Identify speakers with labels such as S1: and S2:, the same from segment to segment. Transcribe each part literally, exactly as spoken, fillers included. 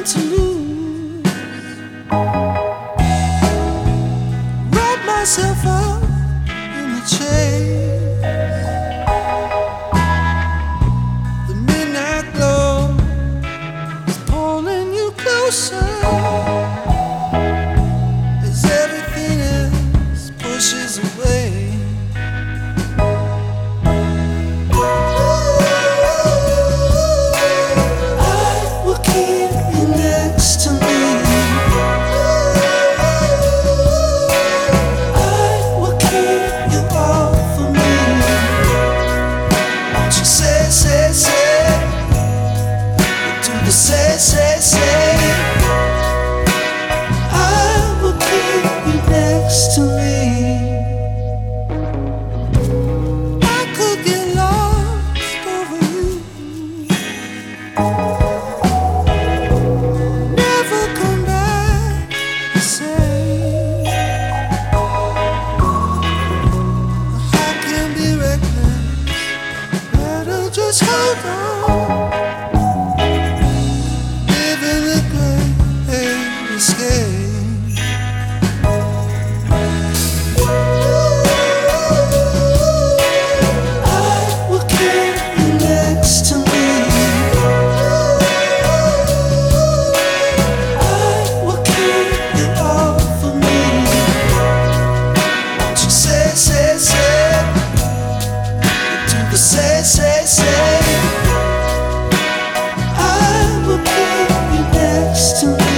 S1: to lose. Wrap myself up in the chase. The midnight glow is pulling you closer as everything else pushes away. Say, say, say, I will keep you next to me. I could get lost over you, never come back the same. I can be reckless, better just hold on. Say, say, say, I will keep you next to me.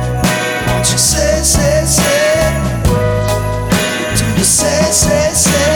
S1: Say, say, say,